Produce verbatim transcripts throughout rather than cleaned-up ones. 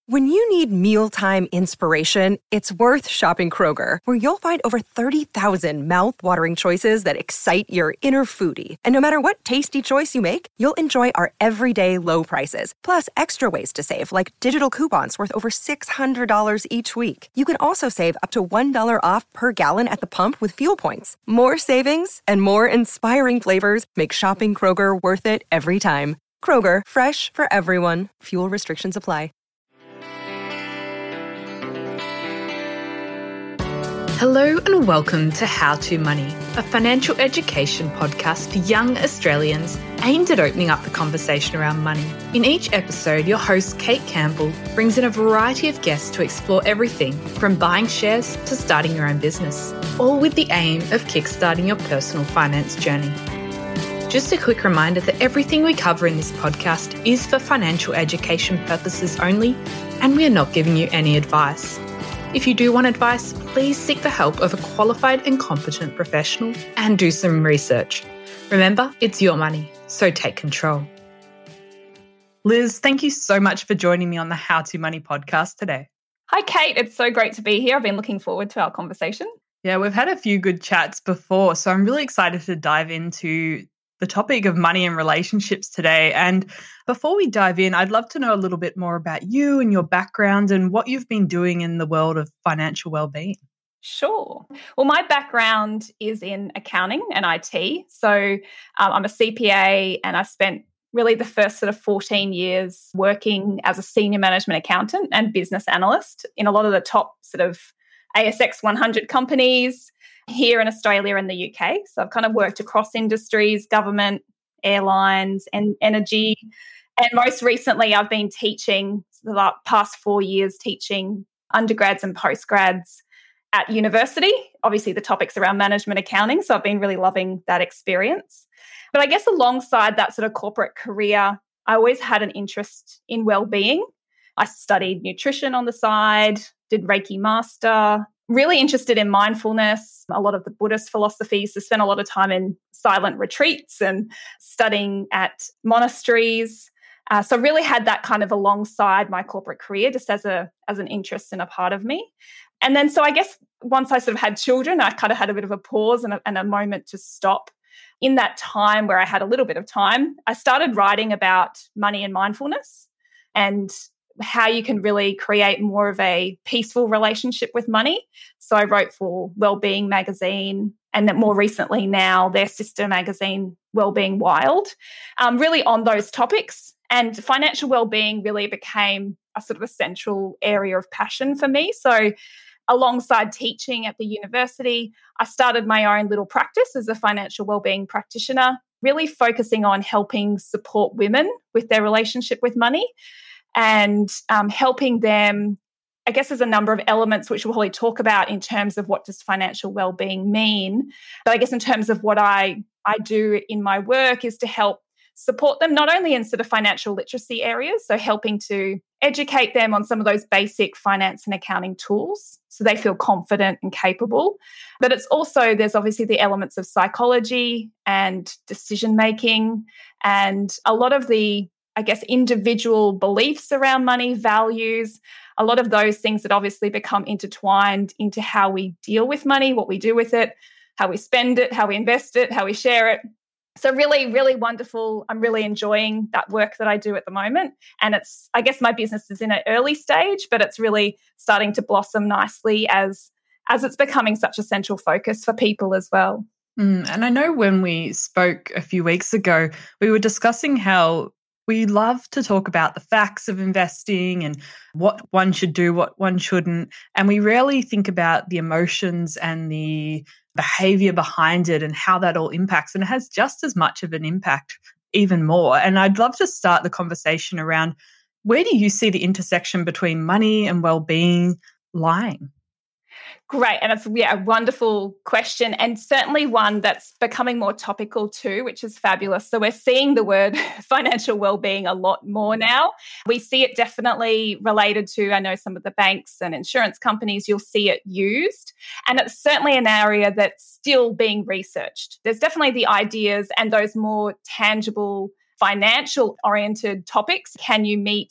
When you need mealtime inspiration, it's worth shopping Kroger, where you'll find over thirty thousand mouth-watering choices that excite your inner foodie. And no matter what tasty choice you make, you'll enjoy our everyday low prices, plus extra ways to save, like digital coupons worth over six hundred dollars each week. You can also save up to one dollar off per gallon at the pump with fuel points. More savings and more inspiring flavors make shopping Kroger worth it every time. Kroger, fresh for everyone. Fuel restrictions apply. Hello and welcome to How to Money, a financial education podcast for young Australians aimed at opening up the conversation around money. In each episode, your host, Kate Campbell, brings in a variety of guests to explore everything from buying shares to starting your own business, all with the aim of kickstarting your personal finance journey. Just a quick reminder that everything we cover in this podcast is for financial education purposes only, and we are not giving you any advice. If you do want advice, please seek the help of a qualified and competent professional and do some research. Remember, it's your money, so take control. Liz, thank you so much for joining me on the How to Money podcast today. Hi, Kate. It's so great to be here. I've been looking forward to our conversation. Yeah, we've had a few good chats before, so I'm really excited to dive into the topic of money and relationships today. And before we dive in, I'd love to know a little bit more about you and your background and what you've been doing in the world of financial well-being. Sure. Well, my background is in accounting and I T. So um, I'm a C P A and I spent really the first sort of fourteen years working as a senior management accountant and business analyst in a lot of the top sort of A S X one hundred companies here in Australia and the U K. So I've kind of worked across industries, government, airlines, and energy. And most recently, I've been teaching the past four years, teaching undergrads and postgrads at university. Obviously, the topics around management accounting. So I've been really loving that experience. But I guess alongside that sort of corporate career, I always had an interest in well-being. I studied nutrition on the side, did Reiki Master, really interested in mindfulness, a lot of the Buddhist philosophies. So spent a lot of time in silent retreats and studying at monasteries. Uh, so really had that kind of alongside my corporate career, just as a as an interest and a part of me. And then so I guess once I sort of had children, I kind of had a bit of a pause and a, and a moment to stop. In that time where I had a little bit of time, I started writing about money and mindfulness and how you can really create more of a peaceful relationship with money. So I wrote for Wellbeing Magazine and then more recently now their sister magazine, Wellbeing Wild, um, really on those topics. And financial wellbeing really became a sort of a central area of passion for me. So alongside teaching at the university, I started my own little practice as a financial wellbeing practitioner, really focusing on helping support women with their relationship with money. And um, helping them, I guess there's a number of elements which we'll probably talk about in terms of what does financial well-being mean. But I guess in terms of what I, I do in my work is to help support them not only in sort of financial literacy areas, so helping to educate them on some of those basic finance and accounting tools so they feel confident and capable. But it's also, there's obviously the elements of psychology and decision-making and a lot of the I guess, individual beliefs around money, values, a lot of those things that obviously become intertwined into how we deal with money, what we do with it, how we spend it, how we invest it, how we share it. So really, really wonderful. I'm really enjoying that work that I do at the moment. And it's, I guess my business is in an early stage, but it's really starting to blossom nicely as, as it's becoming such a central focus for people as well. Mm, and I know when we spoke a few weeks ago, we were discussing how we love to talk about the facts of investing and what one should do, what one shouldn't. And we rarely think about the emotions and the behavior behind it and how that all impacts. And it has just as much of an impact, even more. And I'd love to start the conversation around where do you see the intersection between money and well-being lying? Great. And it's yeah, a wonderful question and certainly one that's becoming more topical too, which is fabulous. So we're seeing the word financial well-being a lot more now. We see it definitely related to, I know some of the banks and insurance companies, you'll see it used. And it's certainly an area that's still being researched. There's definitely the ideas and those more tangible financial oriented topics. Can you meet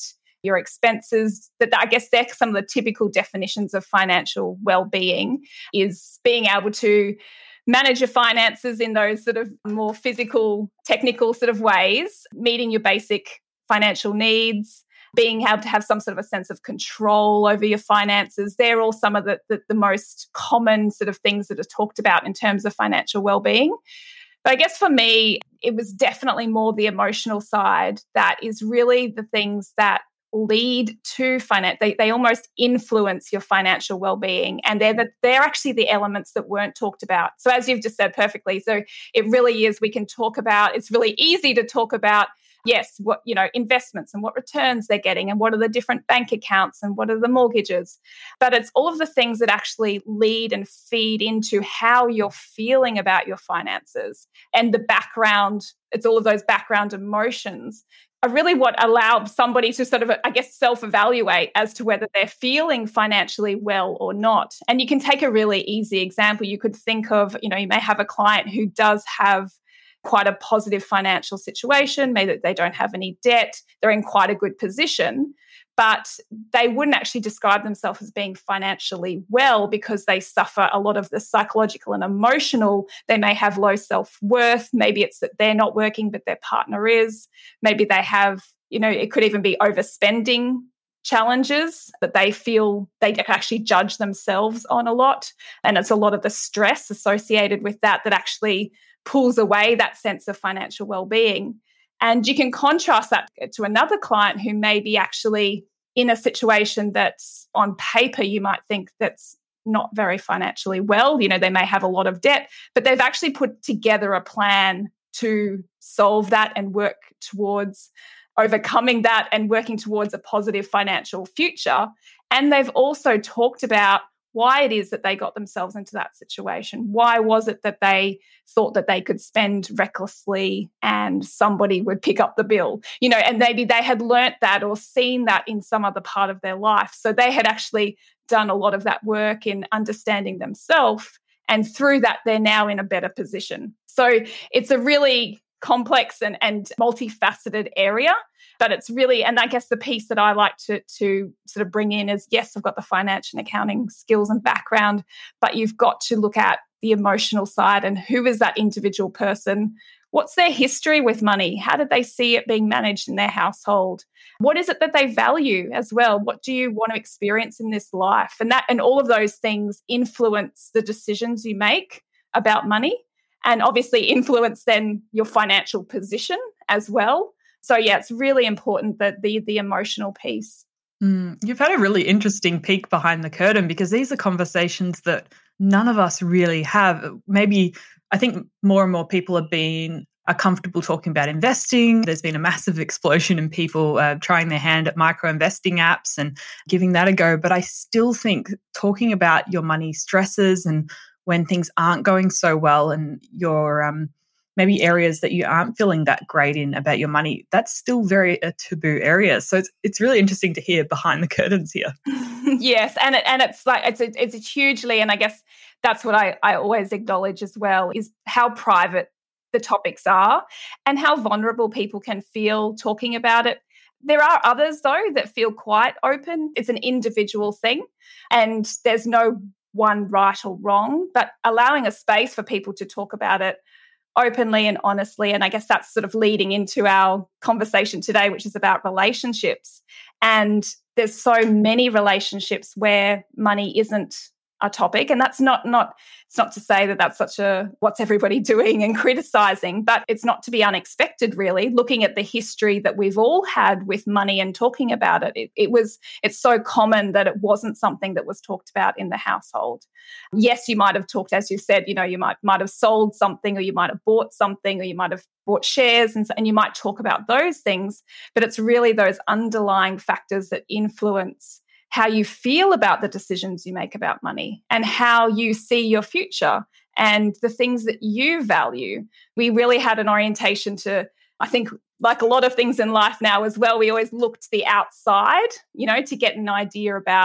your expenses. That I guess they're some of the typical definitions of financial well-being, is being able to manage your finances in those sort of more physical, technical sort of ways, meeting your basic financial needs, being able to have some sort of a sense of control over your finances. They're all some of the, the, the most common sort of things that are talked about in terms of financial well-being. But I guess for me, it was definitely more the emotional side that is really the things that lead to finance. They, they almost influence your financial well-being, and they're the, they're actually the elements that weren't talked about. So as you've just said perfectly, so it really is, we can talk about, it's really easy to talk about, yes, what, you know, investments and what returns they're getting and what are the different bank accounts and what are the mortgages. But it's all of the things that actually lead and feed into how you're feeling about your finances, and the background. It's all of those background emotions are really what allow somebody to sort of, I guess, self-evaluate as to whether they're feeling financially well or not. And you can take a really easy example. You could think of, you know, you may have a client who does have quite a positive financial situation, maybe they don't have any debt, they're in quite a good position, but they wouldn't actually describe themselves as being financially well because they suffer a lot of the psychological and emotional. They may have low self-worth. Maybe it's that they're not working, but their partner is. Maybe they have, you know, it could even be overspending challenges that they feel they actually judge themselves on a lot. And it's a lot of the stress associated with that that actually pulls away that sense of financial well-being. And you can contrast that to another client who may be actually in a situation that's on paper you might think that's not very financially well. You know, they may have a lot of debt, but they've actually put together a plan to solve that and work towards overcoming that and working towards a positive financial future. And they've also talked about why it is that they got themselves into that situation. Why was it that they thought that they could spend recklessly and somebody would pick up the bill? You know, and maybe they had learnt that or seen that in some other part of their life. So they had actually done a lot of that work in understanding themselves, and through that, they're now in a better position. So it's a really complex and, and multifaceted area. But it's really, and I guess the piece that I like to, to sort of bring in is, yes, I've got the finance and accounting skills and background, but you've got to look at the emotional side and who is that individual person? What's their history with money? How did they see it being managed in their household? What is it that they value as well? What do you want to experience in this life? And that, and all of those things influence the decisions you make about money, and obviously influence then your financial position as well. So, yeah, it's really important that the the emotional piece. Mm, you've had a really interesting peek behind the curtain, because these are conversations that none of us really have. Maybe I think more and more people are being are comfortable talking about investing. There's been a massive explosion in people uh, trying their hand at micro investing apps and giving that a go. But I still think talking about your money stresses and when things aren't going so well and your um, maybe areas that you aren't feeling that great in about your money, that's still very a taboo area. So it's it's really interesting to hear behind the curtains here. Yes, and it, and it's like it's a, it's a hugely, and I guess that's what I, I always acknowledge as well, is how private the topics are and how vulnerable people can feel talking about it. There are others, though, that feel quite open. It's an individual thing, and there's no one right or wrong, but allowing a space for people to talk about it openly and honestly. And I guess that's sort of leading into our conversation today, which is about relationships. And there's so many relationships where money isn't a topic. And that's not, not, it's not to say that that's such a, what's everybody doing and criticizing, but it's not to be unexpected, really, looking at the history that we've all had with money and talking about it. It, it was, it's so common that it wasn't something that was talked about in the household. Yes, you might have talked, as you said, you know, you might, might have sold something, or you might have bought something, or you might have bought shares, and, and you might talk about those things, but it's really those underlying factors that influence how you feel about the decisions you make about money and how you see your future and the things that you value. We really had an orientation to, I think, like a lot of things in life now as well, we always look to the outside, you know, to get an idea about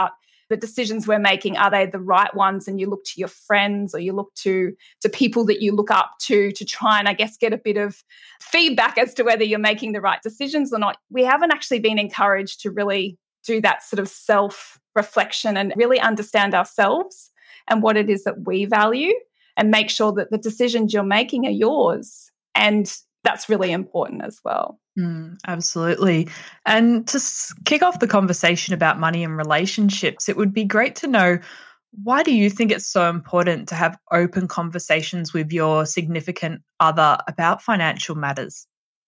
the decisions we're making, are they the right ones? And you look to your friends, or you look to, to people that you look up to, to try and, I guess, get a bit of feedback as to whether you're making the right decisions or not. We haven't actually been encouraged to really do that sort of self-reflection and really understand ourselves and what it is that we value, and make sure that the decisions you're making are yours. And that's really important as well. Mm, absolutely. And to s- kick off the conversation about money and relationships, it would be great to know, why do you think it's so important to have open conversations with your significant other about financial matters?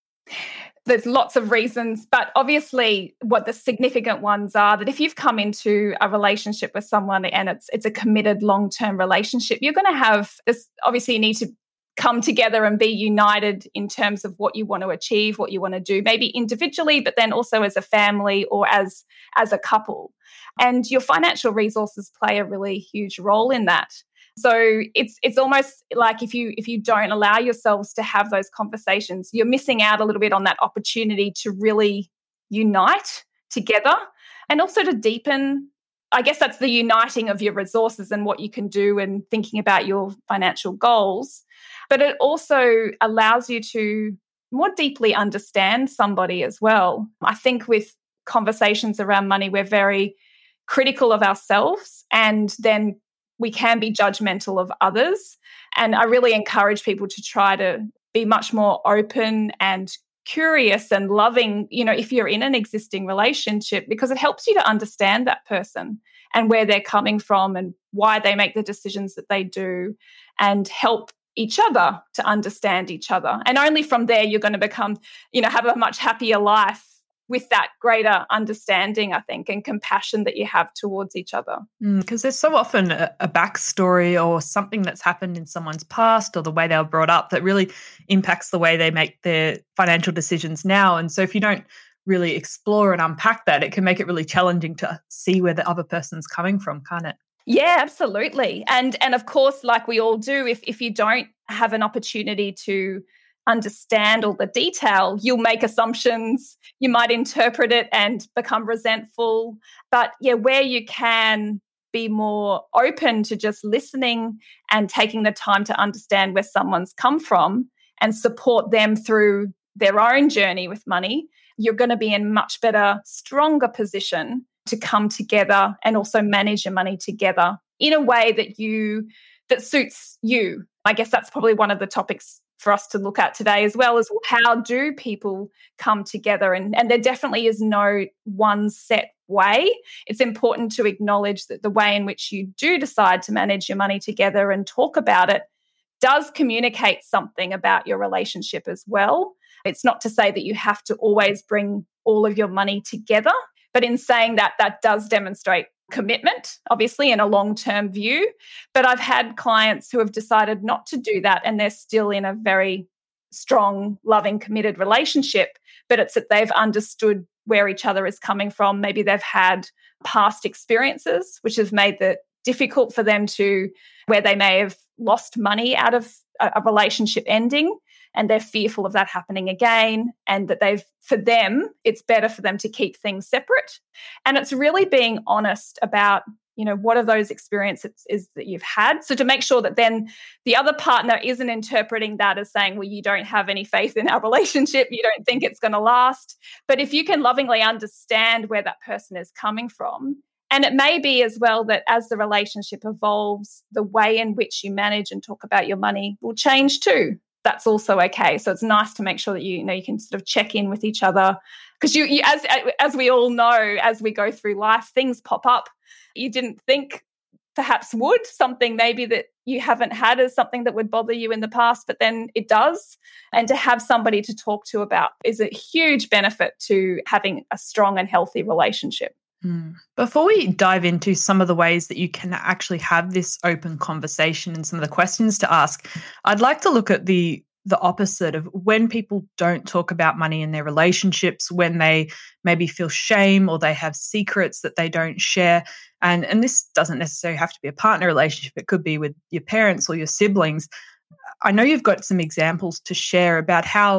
There's lots of reasons, but obviously what the significant ones are, that if you've come into a relationship with someone and it's it's a committed long-term relationship, you're going to have this, obviously you need to come together and be united in terms of what you want to achieve, what you want to do, maybe individually, but then also as a family or as, as a couple. And your financial resources play a really huge role in that. So it's it's almost like if you if you don't allow yourselves to have those conversations, you're missing out a little bit on that opportunity to really unite together, and also to deepen, I guess that's the uniting of your resources and what you can do and thinking about your financial goals. But it also allows you to more deeply understand somebody as well. I think with conversations around money, we're very critical of ourselves, and then we can be judgmental of others. And I really encourage people to try to be much more open and curious and loving, you know, if you're in an existing relationship, because it helps you to understand that person and where they're coming from and why they make the decisions that they do, and help each other to understand each other. And only from there you're going to become, you know, have a much happier life with that greater understanding, I think, and compassion that you have towards each other. Because mm, there's so often a, a backstory or something that's happened in someone's past or the way they were brought up that really impacts the way they make their financial decisions now. And so if you don't really explore and unpack that, it can make it really challenging to see where the other person's coming from, can't it? Yeah, absolutely. And and of course, like we all do, if if you don't have an opportunity to understand all the detail, you'll make assumptions, you might interpret it and become resentful. But yeah, where you can be more open to just listening and taking the time to understand where someone's come from and support them through their own journey with money, you're going to be in much better, stronger position to come together and also manage your money together in a way that you that suits you. I guess that's probably one of the topics for us to look at today as well, as well, how do people come together? And, and there definitely is no one set way. It's important to acknowledge that the way in which you do decide to manage your money together and talk about it does communicate something about your relationship as well. It's not to say that you have to always bring all of your money together, but in saying that, that does demonstrate commitment, obviously, in a long-term view. But I've had clients who have decided not to do that, and they're still in a very strong, loving, committed relationship, but it's that they've understood where each other is coming from. Maybe they've had past experiences which have made it difficult for them to, where they may have lost money out of a, a relationship ending, and they're fearful of that happening again, and that they've, for them, it's better for them to keep things separate. And it's really being honest about, you know, what are those experiences is that you've had. So to make sure that then the other partner isn't interpreting that as saying, well, you don't have any faith in our relationship, you don't think it's going to last. But if you can lovingly understand where that person is coming from, and it may be as well that as the relationship evolves, the way in which you manage and talk about your money will change too. That's also okay. So it's nice to make sure that you, you know you can sort of check in with each other, because you, you as as we all know, as we go through life, things pop up you didn't think perhaps would, something maybe that you haven't had as something that would bother you in the past, but then it does. And to have somebody to talk to about is a huge benefit to having a strong and healthy relationship. Mm. Before we dive into some of the ways that you can actually have this open conversation and some of the questions to ask, I'd like to look at the the opposite of when people don't talk about money in their relationships, when they maybe feel shame or they have secrets that they don't share. And, and this doesn't necessarily have to be a partner relationship. It could be with your parents or your siblings. I know you've got some examples to share about how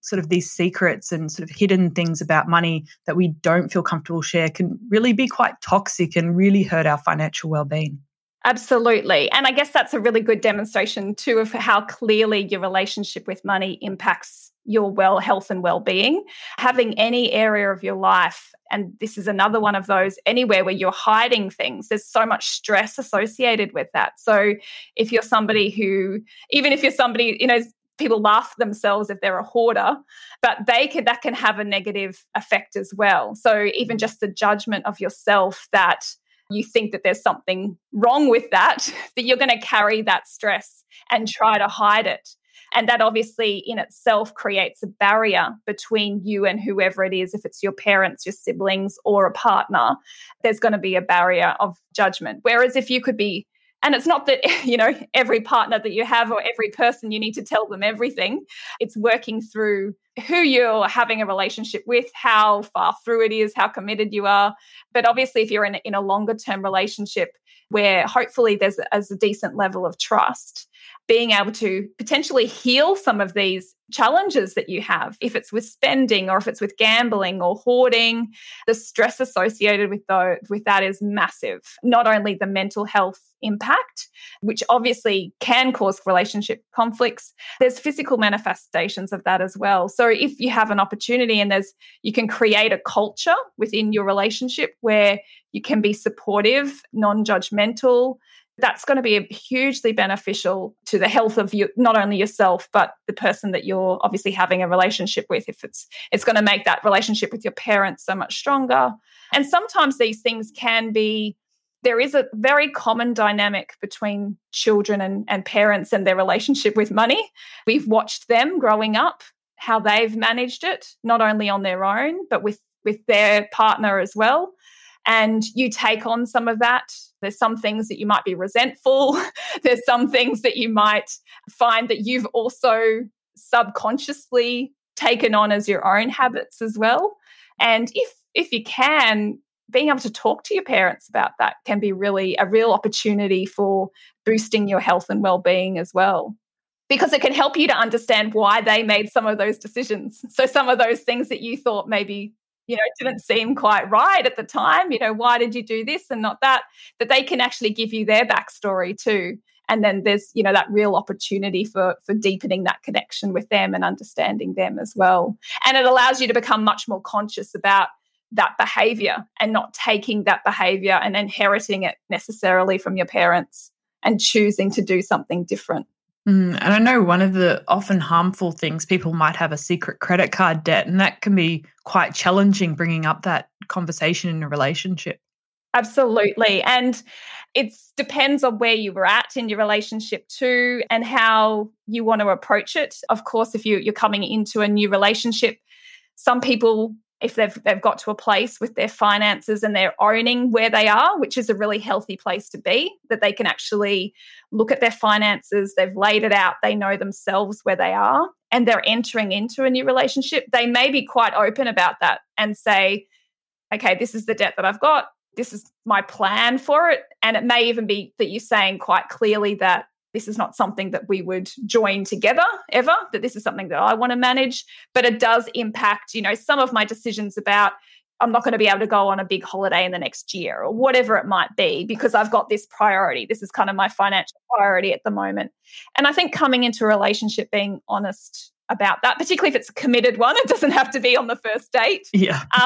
sort of these secrets and sort of hidden things about money that we don't feel comfortable share can really be quite toxic and really hurt our financial well-being. Absolutely. And I guess that's a really good demonstration too of how clearly your relationship with money impacts your well health and well-being. Having any area of your life, and this is another one of those, anywhere where you're hiding things, there's so much stress associated with that. So if you're somebody who, even if you're somebody, you know, people laugh at themselves if they're a hoarder, but they can, that can have a negative effect as well. So even just the judgment of yourself that you think that there's something wrong with that, that you're going to carry that stress and try to hide it. And that obviously in itself creates a barrier between you and whoever it is. If it's your parents, your siblings, or a partner, there's going to be a barrier of judgment. Whereas if you could be, and it's not that, you know, every partner that you have or every person you need to tell them everything. It's working through who you're having a relationship with, how far through it is, how committed you are. But obviously, if you're in, in a longer term relationship where hopefully there's a, there's a decent level of trust, being able to potentially heal some of these challenges that you have, if it's with spending or if it's with gambling or hoarding, the stress associated with, those, with that is massive. Not only the mental health impact, which obviously can cause relationship conflicts, there's physical manifestations of that as well. So if you have an opportunity and there's, you can create a culture within your relationship where you can be supportive, non-judgmental, that's going to be hugely beneficial to the health of you, not only yourself, but the person that you're obviously having a relationship with. If it's, it's going to make that relationship with your parents so much stronger. And sometimes these things can be, there is a very common dynamic between children and, and parents and their relationship with money. We've watched them growing up, how they've managed it, not only on their own, but with, with their partner as well. And you take on some of that. There's some things that you might be resentful. There's some things that you might find that you've also subconsciously taken on as your own habits as well. And if if you can, being able to talk to your parents about that can be really a real opportunity for boosting your health and well-being as well. Because it can help you to understand why they made some of those decisions. So some of those things that you thought maybe, you know, didn't seem quite right at the time, you know, why did you do this and not that, that they can actually give you their backstory too. And then there's, you know, that real opportunity for, for deepening that connection with them and understanding them as well. And it allows you to become much more conscious about that behavior and not taking that behavior and inheriting it necessarily from your parents and choosing to do something different. Mm, and I know one of the often harmful things, people might have a secret credit card debt, and that can be quite challenging bringing up that conversation in a relationship. Absolutely. And it depends on where you were at in your relationship too and how you want to approach it. Of course, if you, you're coming into a new relationship, some people, if they've they've got to a place with their finances and they're owning where they are, which is a really healthy place to be, that they can actually look at their finances, they've laid it out, they know themselves where they are, and they're entering into a new relationship, they may be quite open about that and say, okay, this is the debt that I've got, this is my plan for it. And it may even be that you're saying quite clearly that this is not something that we would join together ever, that this is something that I want to manage, but it does impact, you know, some of my decisions about I'm not going to be able to go on a big holiday in the next year or whatever it might be because I've got this priority. This is kind of my financial priority at the moment. And I think coming into a relationship, being honest about that, particularly if it's a committed one, it doesn't have to be on the first date. Yeah. Um,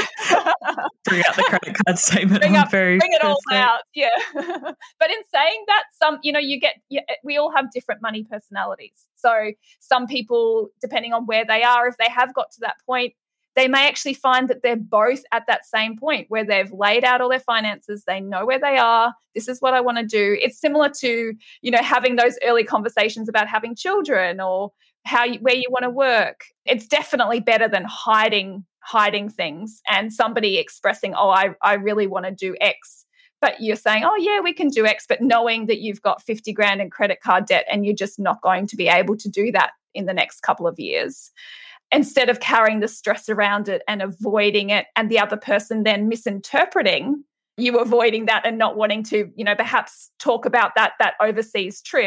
bring out the credit card statement. Bring, up, very bring it all date. out. Yeah. But in saying that, some, you know, you get, you, we all have different money personalities. So some people, depending on where they are, if they have got to that point, they may actually find that they're both at that same point where they've laid out all their finances. They know where they are. This is what I want to do. It's similar to, you know, having those early conversations about having children or how you, where you want to work. It's definitely better than hiding hiding things and somebody expressing, oh, I, I really want to do X. But you're saying, oh, yeah, we can do X, but knowing that you've got fifty grand in credit card debt and you're just not going to be able to do that in the next couple of years. Instead of carrying the stress around it and avoiding it and the other person then misinterpreting you avoiding that and not wanting to, you know, perhaps talk about that, that overseas trip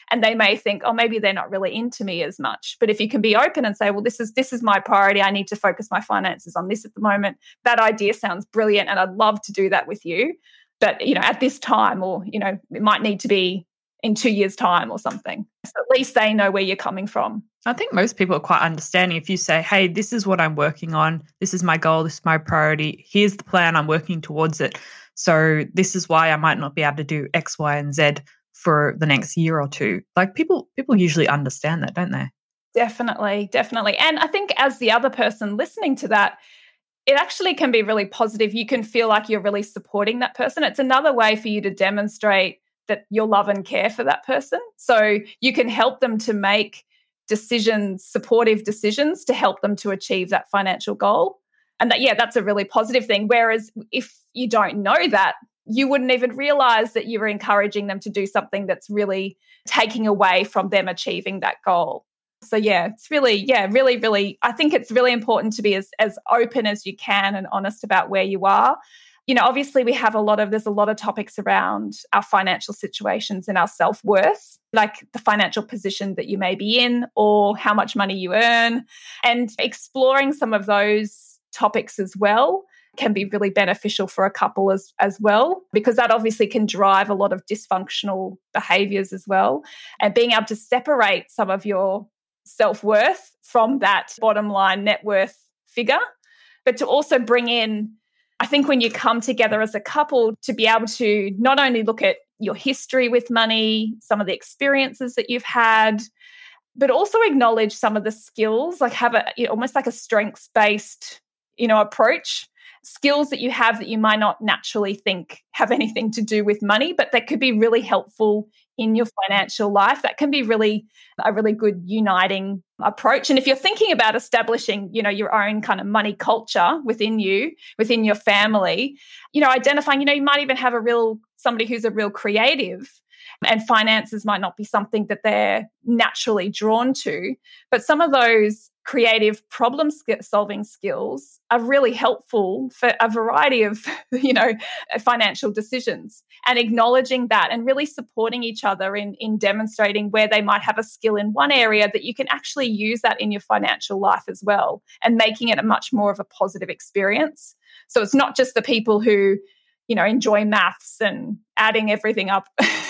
And they may think, oh, maybe they're not really into me as much. But if you can be open and say, well, this is this is my priority. I need to focus my finances on this at the moment. That idea sounds brilliant, and I'd love to do that with you. But, you know, at this time, or, you know, it might need to be in two years' time or something. So at least they know where you're coming from. I think most people are quite understanding. If you say, hey, this is what I'm working on, this is my goal, this is my priority, here's the plan, I'm working towards it. So this is why I might not be able to do X, Y, and Z for the next year or two. Like people, people usually understand that, don't they? Definitely, definitely. And I think as the other person listening to that, it actually can be really positive. You can feel like you're really supporting that person. It's another way for you to demonstrate that you love and care for that person. So you can help them to make decisions, supportive decisions to help them to achieve that financial goal. And that, yeah, that's a really positive thing. Whereas if you don't know that, you wouldn't even realize that you were encouraging them to do something that's really taking away from them achieving that goal. So yeah, it's really, yeah, really, really, I think it's really important to be as, as open as you can and honest about where you are. You know, obviously we have a lot of, there's a lot of topics around our financial situations and our self-worth, like the financial position that you may be in or how much money you earn, and exploring some of those topics as well can be really beneficial for a couple as, as well, because that obviously can drive a lot of dysfunctional behaviors as well. And being able to separate some of your self-worth from that bottom line net worth figure, but to also bring in, I think when you come together as a couple, to be able to not only look at your history with money, some of the experiences that you've had, but also acknowledge some of the skills, like have a, you know, almost like a strengths-based, you know, approach, skills that you have that you might not naturally think have anything to do with money, but that could be really helpful in your financial life. That can be really a really good uniting approach. And if you're thinking about establishing, you know, your own kind of money culture within you, within your family, you know, identifying, you know, you might even have a real, somebody who's a real creative, and finances might not be something that they're naturally drawn to, but some of those creative problem solving skills are really helpful for a variety of, you know, financial decisions, and acknowledging that and really supporting each other in, in demonstrating where they might have a skill in one area that you can actually use that in your financial life as well, and making it a much more of a positive experience. So it's not just the people who, you know, enjoy maths and adding everything up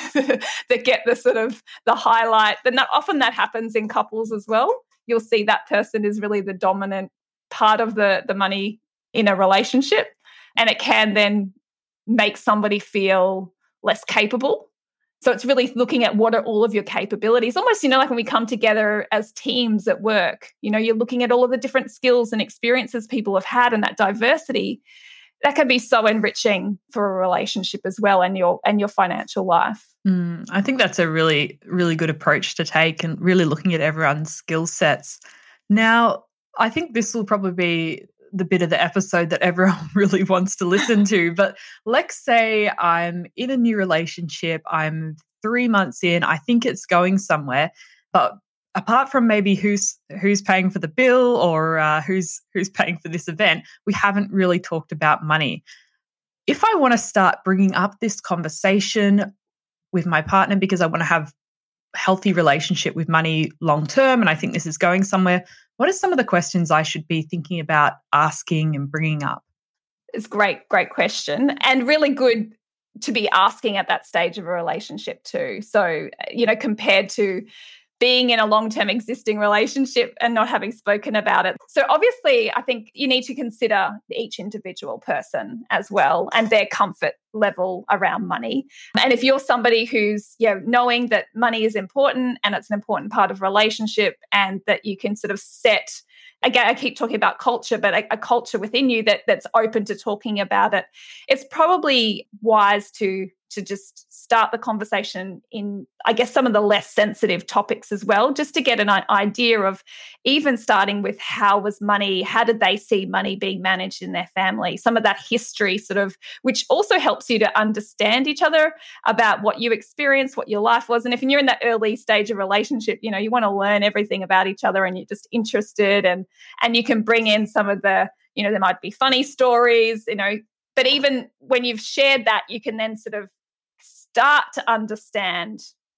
that get the sort of the highlight. But not, often that happens in couples as well. You'll see that person is really the dominant part of the, the money in a relationship, and it can then make somebody feel less capable. So it's really looking at what are all of your capabilities, almost, you know, like when we come together as teams at work, you know, you're looking at all of the different skills and experiences people have had, and that diversity, that can be so enriching for a relationship as well, and your and your financial life. Mm, I think that's a really, really good approach to take, and really looking at everyone's skill sets. Now, I think this will probably be the bit of the episode that everyone really wants to listen to. But let's say I'm in a new relationship, I'm three months in, I think it's going somewhere, but apart from maybe who's who's paying for the bill or uh, who's who's paying for this event, we haven't really talked about money. If I want to start bringing up this conversation with my partner because I want to have a healthy relationship with money long term, and I think this is going somewhere, what are some of the questions I should be thinking about asking and bringing up? It's great, great question, and really good to be asking at that stage of a relationship too. So, you know, compared to being in a long-term existing relationship and not having spoken about it. So obviously, I think you need to consider each individual person as well and their comfort level around money. And if you're somebody who's, you know, knowing that money is important and it's an important part of a relationship, and that you can sort of set, again, I keep talking about culture, but a, a culture within you that that's open to talking about it, it's probably wise to to just start the conversation in, I guess, some of the less sensitive topics as well, just to get an idea of even starting with how was money, how did they see money being managed in their family, some of that history sort of, which also helps you to understand each other about what you experienced, what your life was. And if you're in that early stage of relationship, you know, you want to learn everything about each other and you're just interested, and and you can bring in some of the, you know, there might be funny stories, you know, but even when you've shared that, you can then sort of start to understand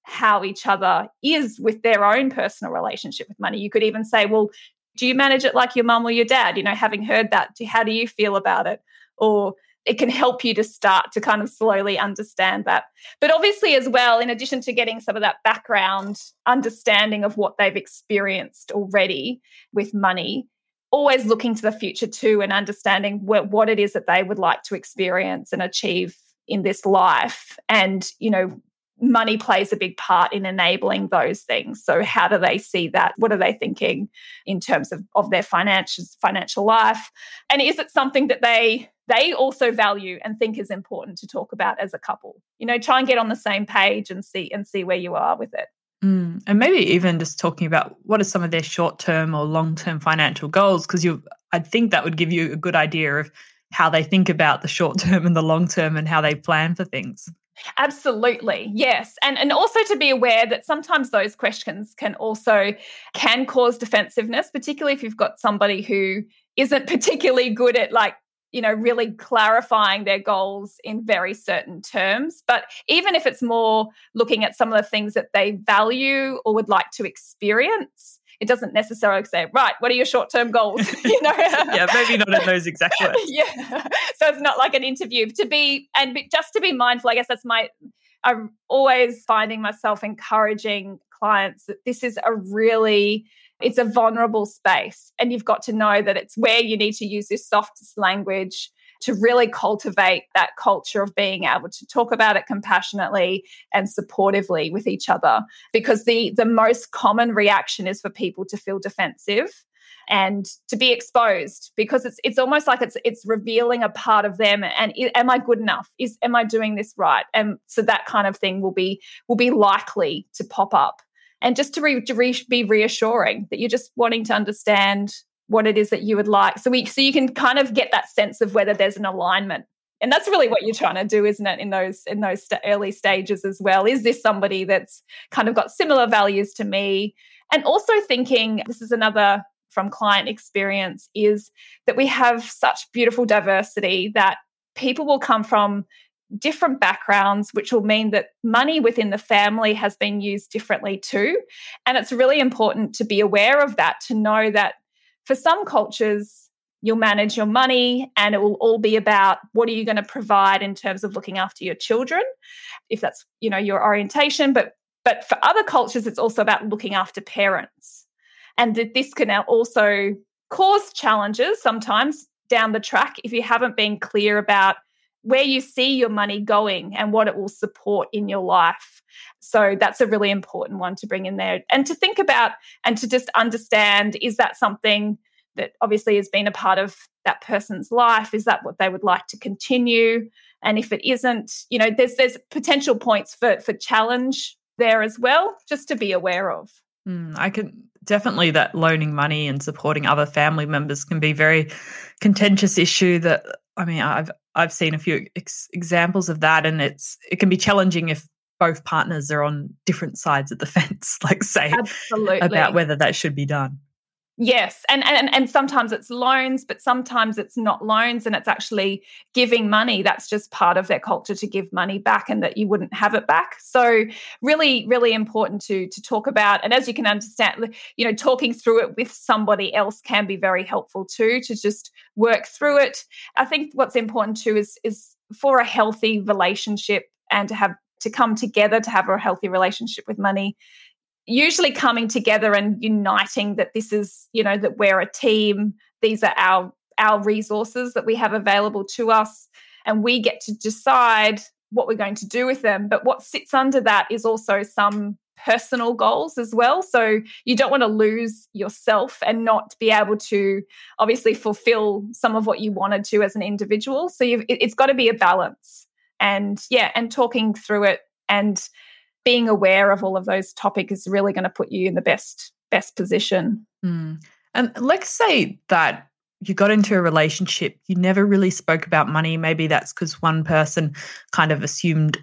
how each other is with their own personal relationship with money. You could even say, well, do you manage it like your mum or your dad? You know, having heard that, how do you feel about it? Or it can help you to start to kind of slowly understand that. But obviously as well, in addition to getting some of that background understanding of what they've experienced already with money, always looking to the future too and understanding what, what it is that they would like to experience and achieve in this life. And, you know, money plays a big part in enabling those things. So how do they see that? What are they thinking in terms of, of their financial financial life? And is it something that they they also value and think is important to talk about as a couple? You know, try and get on the same page and see and see where you are with it. Mm, and maybe even just talking about what are some of their short-term or long-term financial goals, because you I think that would give you a good idea of how they think about the short-term and the long-term and how they plan for things. Absolutely. Yes. And and also to be aware that sometimes those questions can also can cause defensiveness, particularly if you've got somebody who isn't particularly good at like, you know, really clarifying their goals in very certain terms. But even if it's more looking at some of the things that they value or would like to experience, it doesn't necessarily say, right, what are your short-term goals? You know? Yeah, maybe not in those exact words. Yeah. So it's not like an interview. To be, and be, just to be mindful, I guess that's my, I'm always finding myself encouraging clients that this is a really, it's a vulnerable space. And you've got to know that it's where you need to use this softest language to really cultivate that culture of being able to talk about it compassionately and supportively with each other. Because the, the most common reaction is for people to feel defensive and to be exposed, because it's it's almost like it's it's revealing a part of them. And am I good enough? Is am I doing this right? And so that kind of thing will be will be likely to pop up. And just to, re, to re, be reassuring that you're just wanting to understand what it is that you would like. So we so you can kind of get that sense of whether there's an alignment. And that's really what you're trying to do, isn't it, in those in those st- early stages as well. Is this somebody that's kind of got similar values to me? And also thinking, this is another from client experience, is that we have such beautiful diversity that people will come from different backgrounds, which will mean that money within the family has been used differently too. And it's really important to be aware of that, to know that for some cultures, you'll manage your money and it will all be about what are you going to provide in terms of looking after your children, if that's, you know, your orientation. But but for other cultures, it's also about looking after parents. And that this can also cause challenges sometimes down the track if you haven't been clear about where you see your money going and what it will support in your life. So that's a really important one to bring in there and to think about and to just understand, is that something that obviously has been a part of that person's life? Is that what they would like to continue? And if it isn't, you know, there's there's potential points for for challenge there as well, just to be aware of. Mm, I can definitely that loaning money and supporting other family members can be a very contentious issue that, I mean, I've I've seen a few ex- examples of that, and it's it can be challenging if both partners are on different sides of the fence, like say, Absolutely. about whether that should be done. Yes, and, and and sometimes it's loans, but sometimes it's not loans and it's actually giving money. That's just part of their culture, to give money back and that you wouldn't have it back. So really, really important to to talk about. And as you can understand, you know, talking through it with somebody else can be very helpful too, to just work through it. I think what's important too is is for a healthy relationship and to have to come together to have a healthy relationship with money, usually coming together and uniting that this is, you know, that we're a team. These are our our resources that we have available to us, and we get to decide what we're going to do with them. But what sits under that is also some personal goals as well. So you don't want to lose yourself and not be able to obviously fulfill some of what you wanted to as an individual. So you've, it, it's got to be a balance. And yeah, and talking through it and being aware of all of those topics is really going to put you in the best best position. Mm. And let's say that you got into a relationship, you never really spoke about money. Maybe that's because one person kind of assumed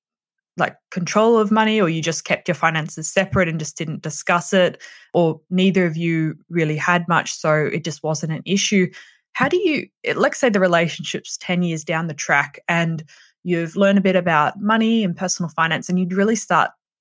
like control of money, or you just kept your finances separate and just didn't discuss it, or neither of you really had much, so it just wasn't an issue. How do you, let's say the relationship's ten years down the track and you've learned a bit about money and personal finance, and you'd really start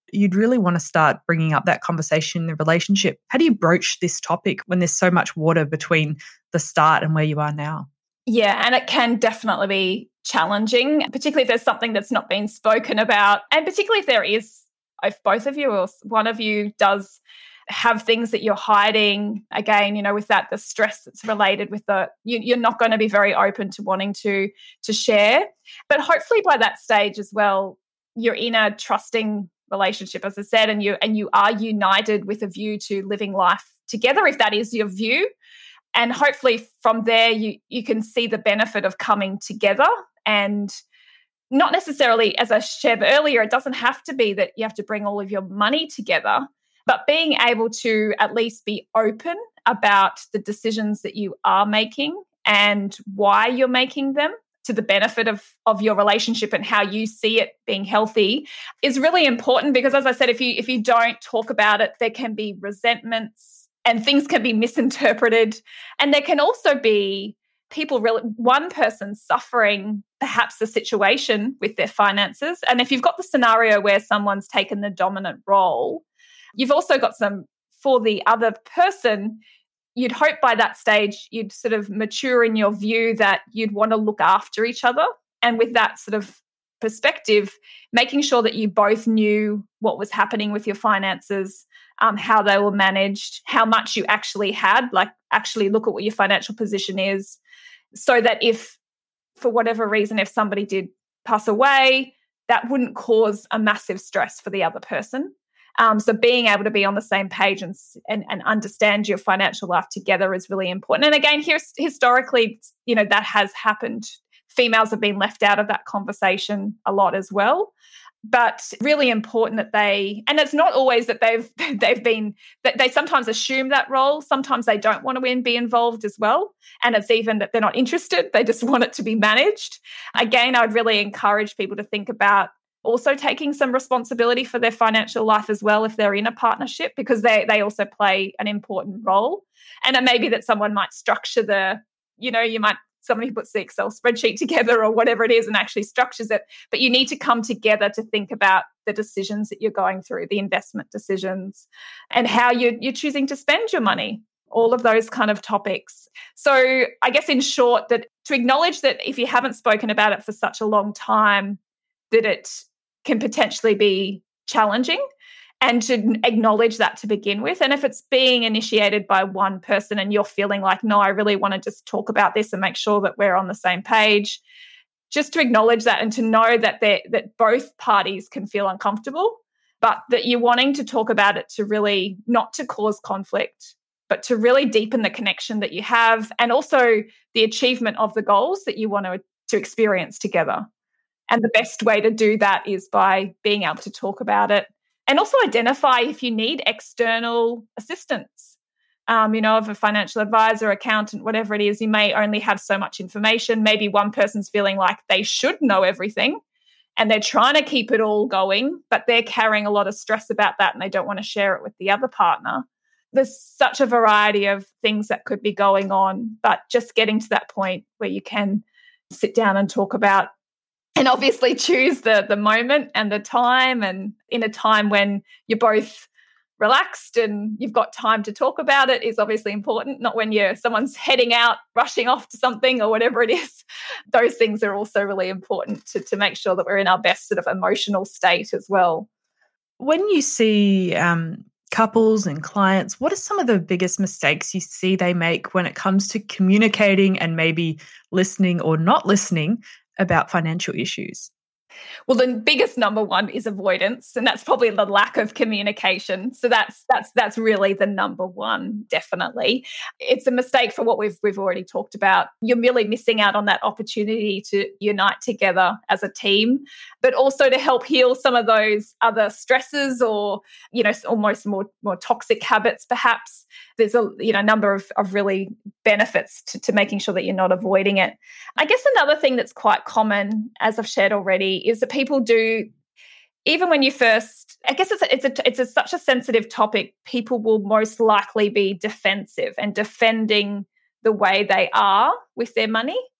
you'd really want to start bringing up that conversation in the relationship. How do you broach this topic when there's so much water between the start and where you are now? Yeah, and it can definitely be challenging, particularly if there's something that's not been spoken about, and particularly if there is, if both of you or one of you does have things that you're hiding. Again, you know, with that, the stress that's related with the, you, you're not going to be very open to wanting to to share. But hopefully by that stage as well, you're in a trusting relationship, as I said, and you and you are united with a view to living life together, if that is your view. And hopefully from there, you you can see the benefit of coming together, and not necessarily, as I shared earlier, it doesn't have to be that you have to bring all of your money together, but being able to at least be open about the decisions that you are making and why you're making them to the benefit of, of your relationship and how you see it being healthy is really important. Because as I said, if you if you don't talk about it, there can be resentments and things can be misinterpreted. And there can also be people, really, one person suffering perhaps the situation with their finances. And if you've got the scenario where someone's taken the dominant role, you've also got some, for the other person, you'd hope by that stage you'd sort of mature in your view that you'd want to look after each other. And with that sort of perspective, making sure that you both knew what was happening with your finances, um, how they were managed, how much you actually had, like actually look at what your financial position is, so that if, for whatever reason, if somebody did pass away, that wouldn't cause a massive stress for the other person. Um, so being able to be on the same page and, and and understand your financial life together is really important. And again, here historically, you know, that has happened. Females have been left out of that conversation a lot as well. But really important that they, and it's not always that they've they've been, that they sometimes assume that role. Sometimes they don't want to be involved as well. And it's even that they're not interested. They just want it to be managed. Again, I'd really encourage people to think about also taking some responsibility for their financial life as well if they're in a partnership, because they they also play an important role. And it may be that someone might structure the, you know, you might, somebody puts the Excel spreadsheet together or whatever it is and actually structures it. But you need to come together to think about the decisions that you're going through, the investment decisions, and how you're, you're choosing to spend your money, all of those kind of topics. So I guess in short, that to acknowledge that if you haven't spoken about it for such a long time, that it can potentially be challenging, and to acknowledge that to begin with. And if it's being initiated by one person and you're feeling like, no, I really want to just talk about this and make sure that we're on the same page, just to acknowledge that and to know that that both parties can feel uncomfortable, but that you're wanting to talk about it to really not to cause conflict, but to really deepen the connection that you have, and also the achievement of the goals that you want to, to experience together. And the best way to do that is by being able to talk about it. And also identify if you need external assistance, um, you know, of a financial advisor, accountant, whatever it is. You may only have so much information. Maybe one person's feeling like they should know everything and they're trying to keep it all going, but they're carrying a lot of stress about that and they don't want to share it with the other partner. There's such a variety of things that could be going on, but just getting to that point where you can sit down and talk about, and obviously choose the the moment and the time, and in a time when you're both relaxed and you've got time to talk about it is obviously important, not when you're someone's heading out, rushing off to something or whatever it is. Those things are also really important to, to make sure that we're in our best sort of emotional state as well. When you see um, couples and clients, what are some of the biggest mistakes you see they make when it comes to communicating and maybe listening or not listening about financial issues? Well, the biggest number one is avoidance, and that's probably the lack of communication. So that's that's that's really the number one, definitely. It's a mistake for what we've we've already talked about. You're really missing out on that opportunity to unite together as a team, but also to help heal some of those other stresses or, you know, almost more, more toxic habits, perhaps. There's a you know number of, of really benefits to, to making sure that you're not avoiding it. I guess another thing that's quite common, as I've shared already, is that people do, even when you first, I guess it's a, it's a, it's a, such a sensitive topic, people will most likely be defensive and defending the way they are with their money.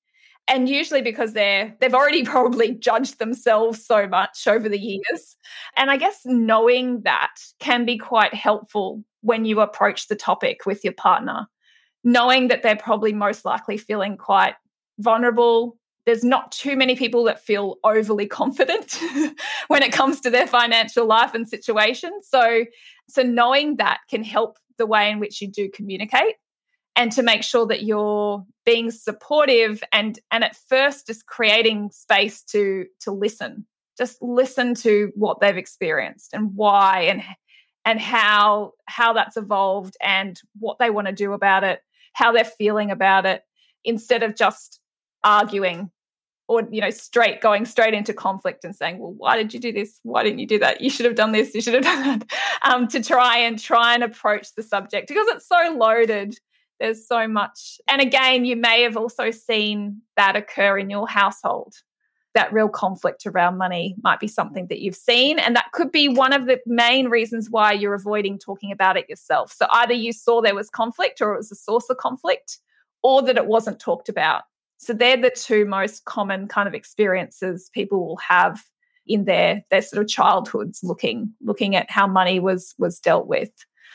And usually because they're they've already probably judged themselves so much over the years. And I guess knowing that can be quite helpful when you approach the topic with your partner, knowing that they're probably most likely feeling quite vulnerable. There's not too many people that feel overly confident when it comes to their financial life and situation. So, so knowing that can help the way in which you do communicate, and to make sure that you're being supportive and, and at first just creating space to, to listen. Just listen to what they've experienced and why and, and how, how that's evolved and what they want to do about it, how they're feeling about it, instead of just arguing or, you know, straight going straight into conflict and saying, well, why did you do this? Why didn't you do that? You should have done this. You should have done that. Um, to try and try and approach the subject because it's so loaded. There's so much. And again, you may have also seen that occur in your household. That real conflict around money might be something that you've seen. And that could be one of the main reasons why you're avoiding talking about it yourself. So either you saw there was conflict or it was a source of conflict, or that it wasn't talked about. So they're the two most common kind of experiences people will have in their, their sort of childhoods looking, looking at how money was, was dealt with.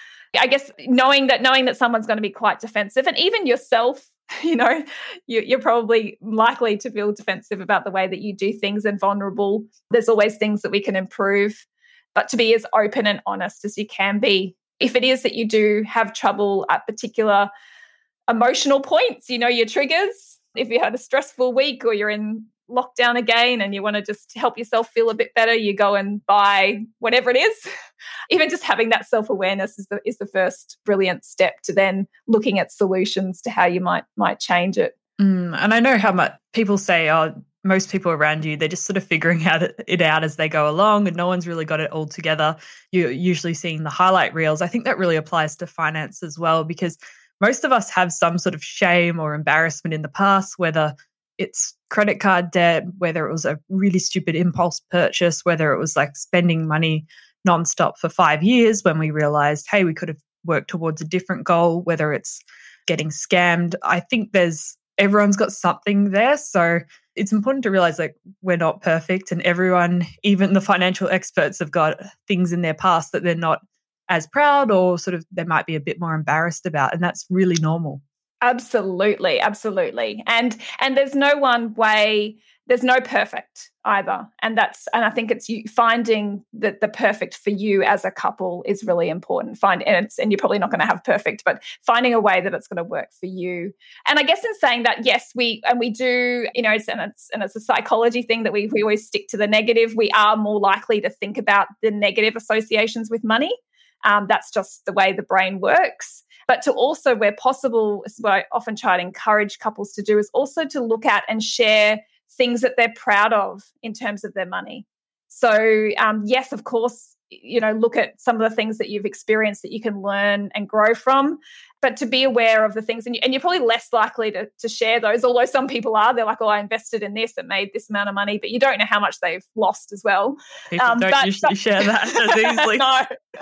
I guess knowing that knowing that someone's going to be quite defensive, and even yourself, you know, you, you're probably likely to feel defensive about the way that you do things and vulnerable. There's always things that we can improve, but to be as open and honest as you can be. If it is that you do have trouble at particular emotional points, you know, your triggers, if you had a stressful week or you're in lockdown again and you want to just help yourself feel a bit better, you go and buy whatever it is. Even just having that self-awareness is the is the first brilliant step to then looking at solutions to how you might might change it. Mm, and I know how much people say, oh, most people around you, they're just sort of figuring out it out as they go along and no one's really got it all together. You're usually seeing the highlight reels. I think that really applies to finance as well, because most of us have some sort of shame or embarrassment in the past, whether it's credit card debt, whether it was a really stupid impulse purchase, whether it was like spending money nonstop for five years when we realized, hey, we could have worked towards a different goal, whether it's getting scammed. I think there's everyone's got something there. So it's important to realize like we're not perfect, and everyone, even the financial experts, have got things in their past that they're not as proud or sort of they might be a bit more embarrassed about. And that's really normal. Absolutely, absolutely. And and there's no one way, there's no perfect either. And that's and I think it's you finding the the perfect for you as a couple is really important. Find and it's and you're probably not going to have perfect, but finding a way that it's going to work for you. And I guess in saying that, yes, we and we do, you know, it's, and it's and it's a psychology thing that we we always stick to the negative. We are more likely to think about the negative associations with money. Um, that's just the way the brain works. But to also, where possible, is what I often try to encourage couples to do, is also to look at and share things that they're proud of in terms of their money. So, um, yes, of course, you know, look at some of the things that you've experienced that you can learn and grow from, but to be aware of the things, and, you, and you're probably less likely to, to share those, although some people are. They're like, oh, I invested in this, it made this amount of money, but you don't know how much they've lost as well. People um, don't but, usually but, share that as easily. No.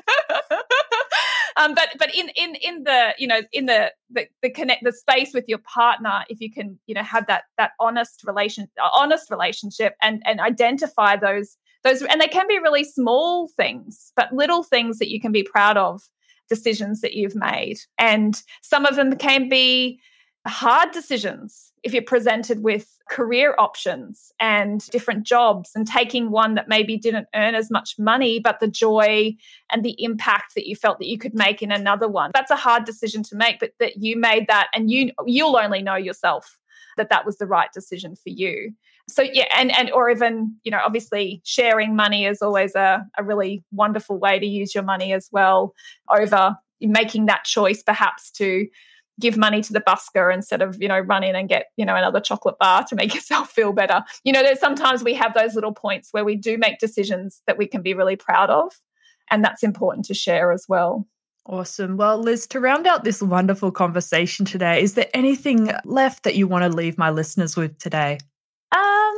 Um, but but in in in the you know in the, the the connect the space with your partner, if you can you know have that that honest relation honest relationship and and identify those those and they can be really small things, but little things that you can be proud of, decisions that you've made, and some of them can be hard decisions if you're presented with career options and different jobs and taking one that maybe didn't earn as much money, but the joy and the impact that you felt that you could make in another one. That's a hard decision to make, but that you made that, and you, you'll only know yourself that that was the right decision for you. So yeah, and and or even, you know, obviously sharing money is always a, a really wonderful way to use your money as well, over making that choice perhaps to give money to the busker instead of, you know, run in and get, you know, another chocolate bar to make yourself feel better. You know, there's sometimes we have those little points where we do make decisions that we can be really proud of, and that's important to share as well. Awesome. Well, Liz, to round out this wonderful conversation today, is there anything left that you want to leave my listeners with today? Um,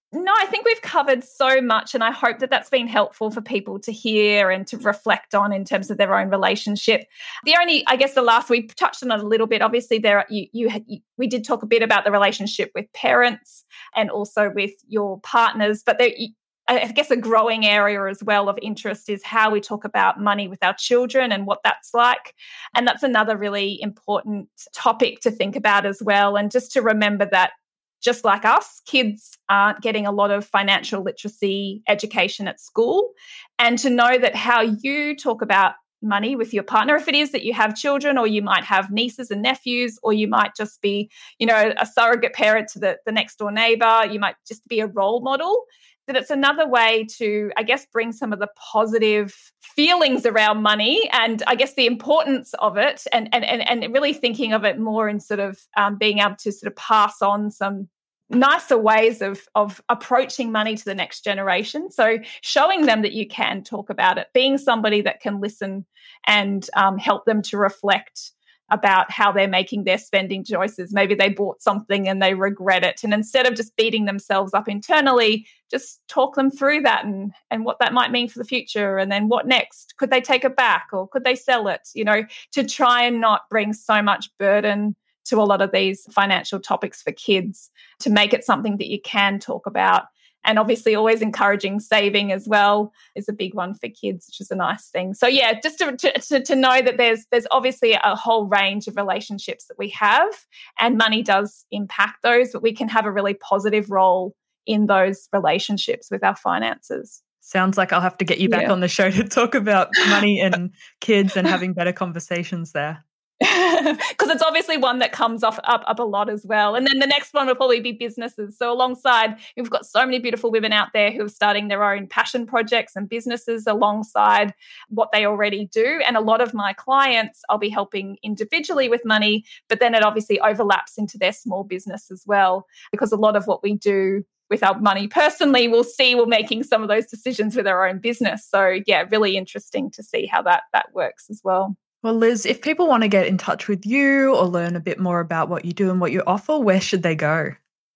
No, I think we've covered so much, and I hope that that's been helpful for people to hear and to reflect on in terms of their own relationship. The only, I guess, the last, we touched on it a little bit. Obviously, there you, you, you we did talk a bit about the relationship with parents and also with your partners, but there, I guess a growing area as well of interest is how we talk about money with our children and what that's like. And that's another really important topic to think about as well. And just to remember that just like us, kids aren't getting a lot of financial literacy education at school. And to know that how you talk about money with your partner, if it is that you have children, or you might have nieces and nephews, or you might just be, you know, a surrogate parent to the, the next door neighbor, you might just be a role model, that it's another way to, I guess, bring some of the positive feelings around money and I guess the importance of it, and and and, and really thinking of it more in sort of um, being able to sort of pass on some nicer ways of, of approaching money to the next generation. So showing them that you can talk about it, being somebody that can listen and um, help them to reflect about how they're making their spending choices. Maybe they bought something and they regret it. And instead of just beating themselves up internally, just talk them through that and, and what that might mean for the future. And then what next? Could they take it back or could they sell it? You know, to try and not bring so much burden to a lot of these financial topics for kids, to make it something that you can talk about. And obviously always encouraging saving as well is a big one for kids, which is a nice thing. So yeah, just to, to, to know that there's there's obviously a whole range of relationships that we have, and money does impact those, but we can have a really positive role in those relationships with our finances. Sounds like I'll have to get you back yeah. on the show to talk about money and kids and having better conversations there. Because it's obviously one that comes off up, up a lot as well. And then the next one will probably be businesses. So alongside, we've got so many beautiful women out there who are starting their own passion projects and businesses alongside what they already do. And a lot of my clients, I'll be helping individually with money, but then it obviously overlaps into their small business as well, because a lot of what we do with our money personally, we'll see we're making some of those decisions with our own business. So yeah, really interesting to see how that that works as well. Well, Liz, if people want to get in touch with you or learn a bit more about what you do and what you offer, where should they go?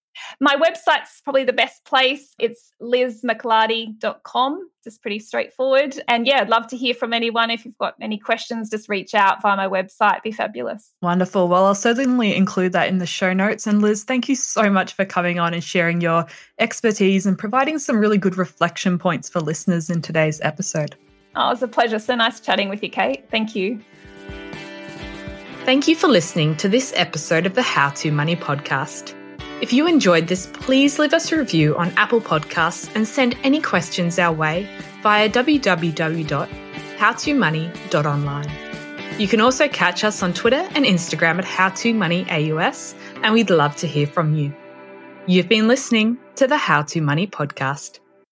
My website's probably the best place. It's liz mclarty dot com. Just pretty straightforward. And yeah, I'd love to hear from anyone. If you've got any questions, just reach out via my website. It'd be fabulous. Wonderful. Well, I'll certainly include that in the show notes. And Liz, thank you so much for coming on and sharing your expertise and providing some really good reflection points for listeners in today's episode. Oh, it was a pleasure. So nice chatting with you, Kate. Thank you. Thank you for listening to this episode of the How To Money podcast. If you enjoyed this, please leave us a review on Apple Podcasts and send any questions our way via w w w dot how to money dot online. You can also catch us on Twitter and Instagram at How To Money A U S, and we'd love to hear from you. You've been listening to the How To Money podcast.